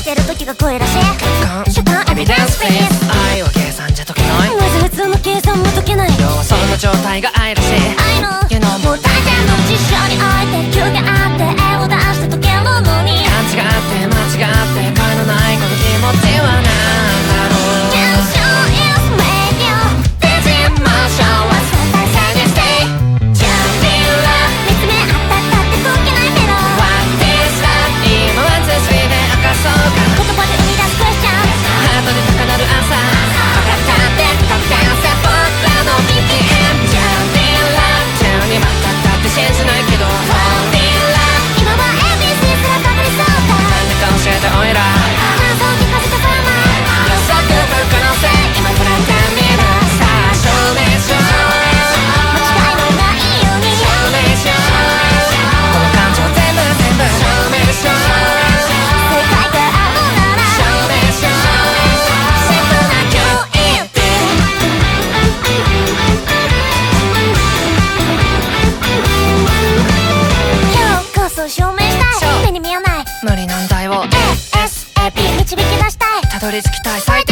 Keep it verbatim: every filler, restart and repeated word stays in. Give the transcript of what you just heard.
てる時が恋らしい。 主観エビデンスフェイス。愛は計算じゃ解けない。 なぜ普通の計算も解けない。 要はそんな状態が愛らしい。 愛の You know もう大抵の事象において休憩あって絵を出して解けるのに、 勘違って間違って他のないこの気持ちはなんだろう。 現象 is made you デジモーションは相対性に stay 準備は見つめ合ったったって解けないけど What is that 今はツースリーで明かそうか。 言葉で生み出すクエスチョン、 ハートで高鳴る朝分かったって得点せ僕らの ビーピーエム 準備は中にまたったって信じないけど Fall in love 今は エービーシー すらかぶりそうか。 なんでか教えておいら感想聞かせてくれない。 予測不可能性今触れてみる。さあ証明しよう。 間違いのないように証明しよう。この感情全部全部証明しよう。 正解があるなら証明しよう。 シンプルな キューイーティー 今日こそ証明したい。目に見えない無理難題をエーエスエーピー 導き出したい。 たどり着きたい最